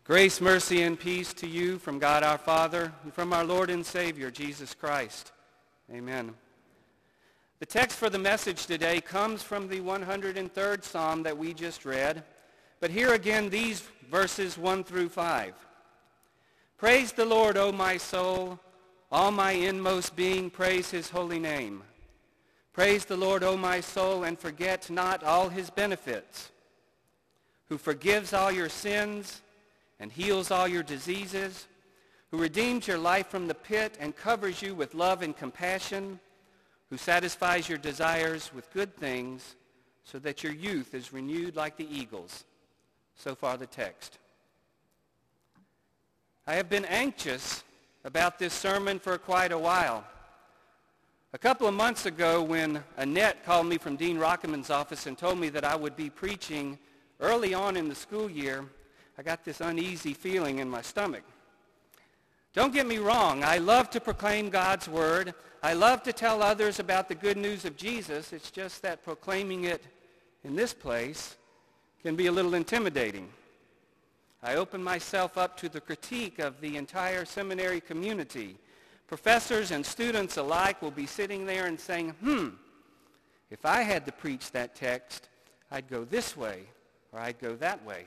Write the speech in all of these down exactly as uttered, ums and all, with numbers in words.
Grace, mercy, and peace to you from God our Father and from our Lord and Savior, Jesus Christ. Amen. The text for the message today comes from the one hundred third Psalm that we just read, but here again these verses one through five. Praise the Lord, O my soul, all my inmost being, praise his holy name. Praise the Lord, O my soul, and forget not all his benefits, who forgives all your sins and heals all your diseases, who redeems your life from the pit and covers you with love and compassion, who satisfies your desires with good things so that your youth is renewed like the eagles. So far the text. I have been anxious about this sermon for quite a while. A couple of months ago when Annette called me from Dean Rockeman's office and told me that I would be preaching early on in the school year, I got this uneasy feeling in my stomach. Don't get me wrong, I love to proclaim God's word. I love to tell others about the good news of Jesus. It's just that proclaiming it in this place can be a little intimidating. I open myself up to the critique of the entire seminary community. Professors and students alike will be sitting there and saying, hmm, if I had to preach that text, I'd go this way or I'd go that way.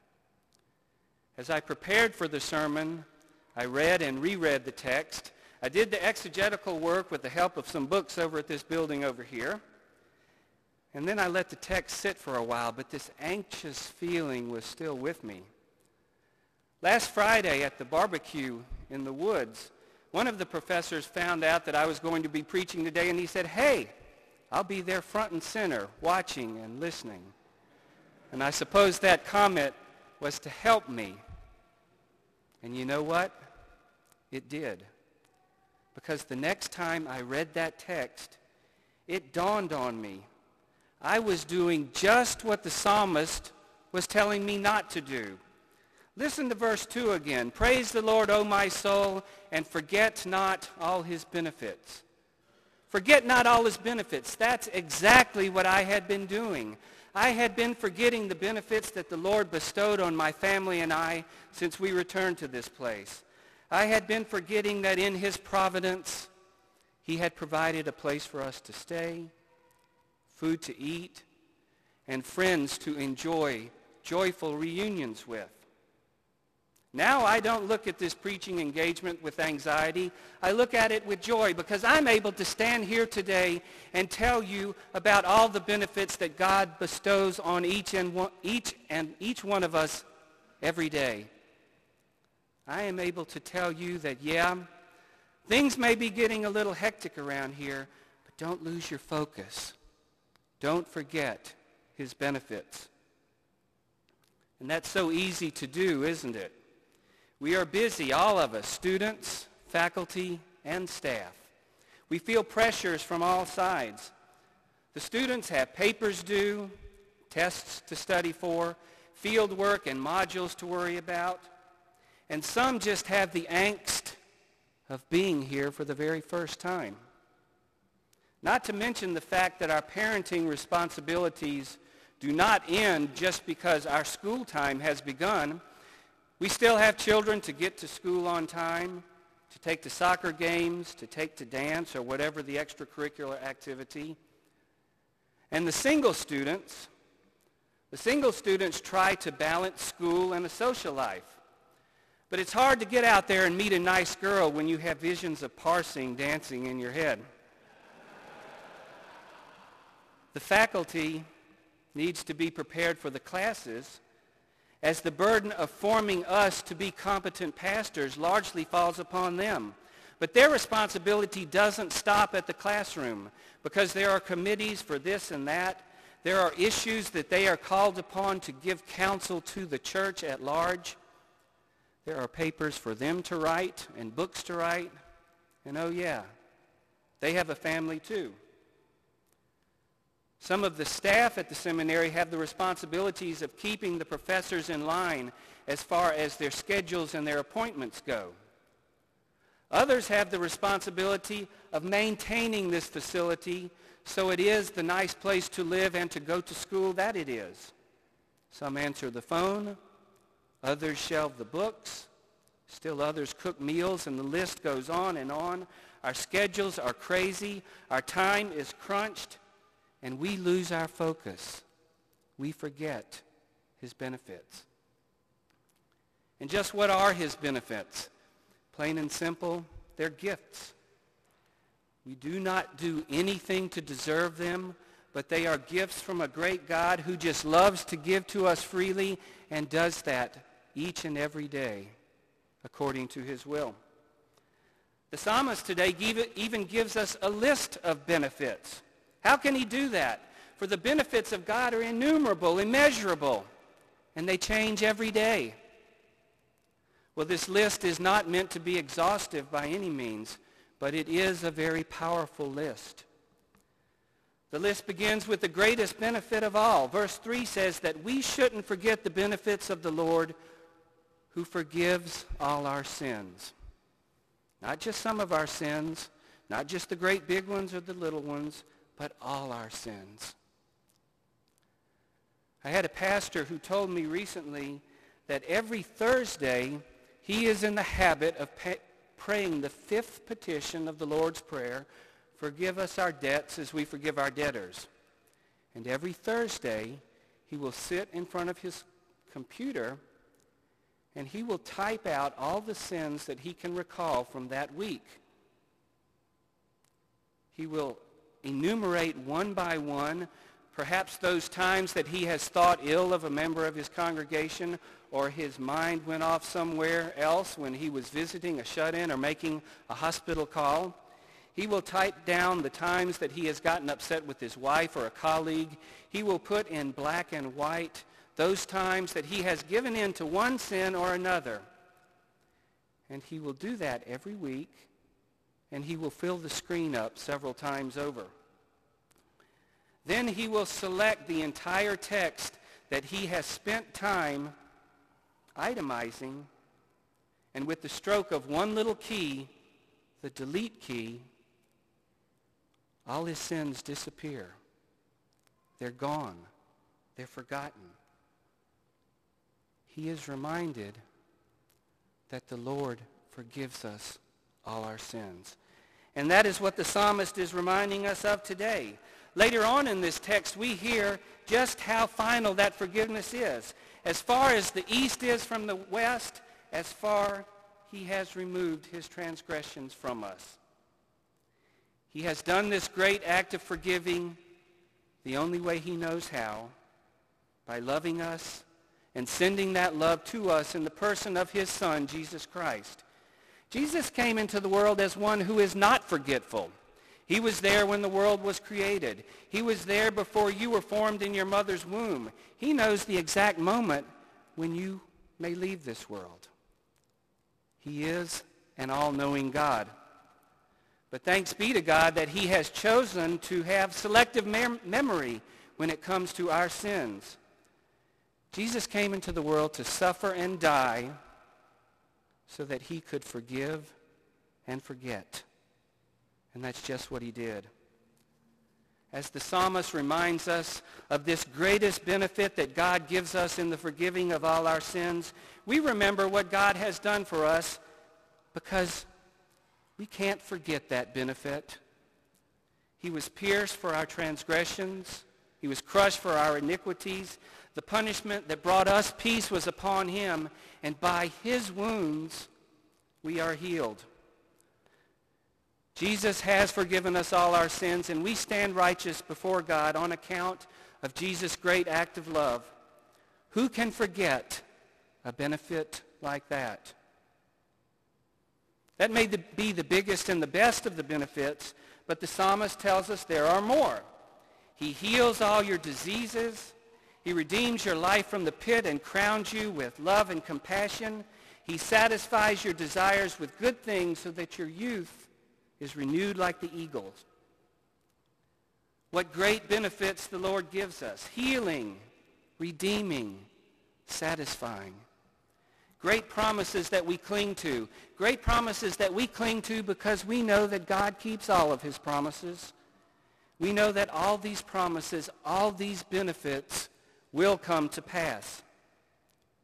As I prepared for the sermon, I read and reread the text. I did the exegetical work with the help of some books over at this building over here. And then I let the text sit for a while, but this anxious feeling was still with me. Last Friday at the barbecue in the woods, one of the professors found out that I was going to be preaching today, and he said, hey, I'll be there front and center, watching and listening. And I suppose that comment was to help me. And you know what? It did. Because the next time I read that text, it dawned on me. I was doing just what the psalmist was telling me not to do. Listen to verse two again. Praise the Lord, O my soul, and forget not all his benefits. Forget not all his benefits. That's exactly what I had been doing. I had been forgetting the benefits that the Lord bestowed on my family and I since we returned to this place. I had been forgetting that in his providence, he had provided a place for us to stay, food to eat, and friends to enjoy joyful reunions with. Now I don't look at this preaching engagement with anxiety. I look at it with joy because I'm able to stand here today and tell you about all the benefits that God bestows on each and one, each and each one of us every day. I am able to tell you that, yeah, things may be getting a little hectic around here, but don't lose your focus. Don't forget his benefits. And that's so easy to do, isn't it? We are busy, all of us, students, faculty, and staff. We feel pressures from all sides. The students have papers due, tests to study for, field work and modules to worry about, and some just have the angst of being here for the very first time. Not to mention the fact that our parenting responsibilities do not end just because our school time has begun. We still have children to get to school on time, to take to soccer games, to take to dance, or whatever the extracurricular activity. And the single students, the single students try to balance school and a social life. But it's hard to get out there and meet a nice girl when you have visions of parsing dancing in your head. The faculty needs to be prepared for the classes, as the burden of forming us to be competent pastors largely falls upon them. But their responsibility doesn't stop at the classroom because there are committees for this and that. There are issues that they are called upon to give counsel to the church at large. There are papers for them to write and books to write. And oh yeah, they have a family too. Some of the staff at the seminary have the responsibilities of keeping the professors in line as far as their schedules and their appointments go. Others have the responsibility of maintaining this facility so it is the nice place to live and to go to school that it is. Some answer the phone, Others shelve the books. Still others cook meals, and the list goes on and on. Our schedules are crazy. Our time is crunched, and we lose our focus. We forget his benefits. And just what are his benefits? Plain and simple, they're gifts. We do not do anything to deserve them, but they are gifts from a great God who just loves to give to us freely and does that each and every day according to his will. The psalmist today give, even gives us a list of benefits. How can he do that? For the benefits of God are innumerable, immeasurable, and they change every day. Well, this list is not meant to be exhaustive by any means, but it is a very powerful list. The list begins with the greatest benefit of all. Verse three says that we shouldn't forget the benefits of the Lord who forgives all our sins. Not just some of our sins, not just the great big ones or the little ones, but all our sins. I had a pastor who told me recently that every Thursday he is in the habit of pay, praying the fifth petition of the Lord's Prayer, forgive us our debts as we forgive our debtors. And every Thursday he will sit in front of his computer and he will type out all the sins that he can recall from that week. He will enumerate one by one, perhaps those times that he has thought ill of a member of his congregation, or his mind went off somewhere else when he was visiting a shut-in or making a hospital call. He will type down the times that he has gotten upset with his wife or a colleague. He will put in black and white those times that he has given in to one sin or another. And he will do that every week, and he will fill the screen up several times over. Then he will select the entire text that he has spent time itemizing, and with the stroke of one little key, the delete key, all his sins disappear. They're gone. They're forgotten. He is reminded that the Lord forgives us all our sins. And that is what the psalmist is reminding us of today. Later on in this text, we hear just how final that forgiveness is. As far as the east is from the west, as far he has removed his transgressions from us. He has done this great act of forgiving the only way he knows how, by loving us and sending that love to us in the person of his Son, Jesus Christ. Jesus came into the world as one who is not forgetful. He was there when the world was created. He was there before you were formed in your mother's womb. He knows the exact moment when you may leave this world. He is an all-knowing God. But thanks be to God that he has chosen to have selective mem- memory when it comes to our sins. Jesus came into the world to suffer and die so that he could forgive and forget. And that's just what he did. As the psalmist reminds us of this greatest benefit that God gives us in the forgiving of all our sins, we remember what God has done for us because we can't forget that benefit. He was pierced for our transgressions. He was crushed for our iniquities. The punishment that brought us peace was upon him, and by his wounds we are healed. Jesus has forgiven us all our sins, and we stand righteous before God on account of Jesus' great act of love. Who can forget a benefit like that? That may be the biggest and the best of the benefits, but the psalmist tells us there are more. He heals all your diseases. He redeems your life from the pit and crowns you with love and compassion. He satisfies your desires with good things so that your youth is renewed like the eagles. What great benefits the Lord gives us. Healing, redeeming, satisfying. Great promises that we cling to. Great promises that we cling to because we know that God keeps all of his promises. We know that all these promises, all these benefits will come to pass.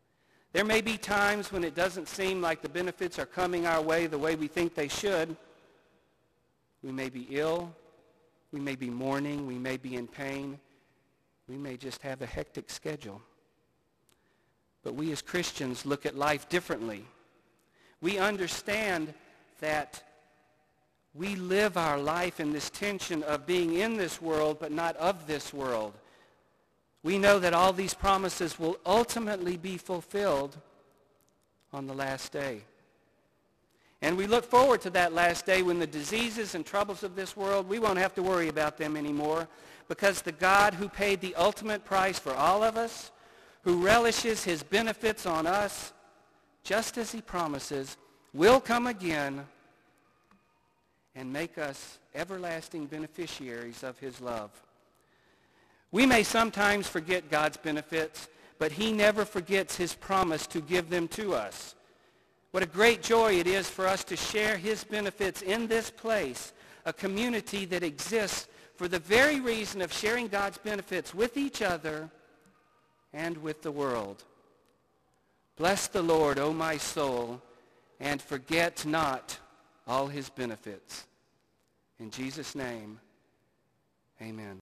There may be times when it doesn't seem like the benefits are coming our way the way we think they should. We may be ill. We may be mourning. We may be in pain. We may just have a hectic schedule. But we as Christians look at life differently. We understand that we live our life in this tension of being in this world but not of this world. We know that all these promises will ultimately be fulfilled on the last day. And we look forward to that last day when the diseases and troubles of this world, we won't have to worry about them anymore, because the God who paid the ultimate price for all of us, who relishes his benefits on us, just as he promises, will come again and make us everlasting beneficiaries of his love. We may sometimes forget God's benefits, but he never forgets his promise to give them to us. What a great joy it is for us to share his benefits in this place, a community that exists for the very reason of sharing God's benefits with each other and with the world. Bless the Lord, O my soul, and forget not all his benefits. In Jesus' name, amen.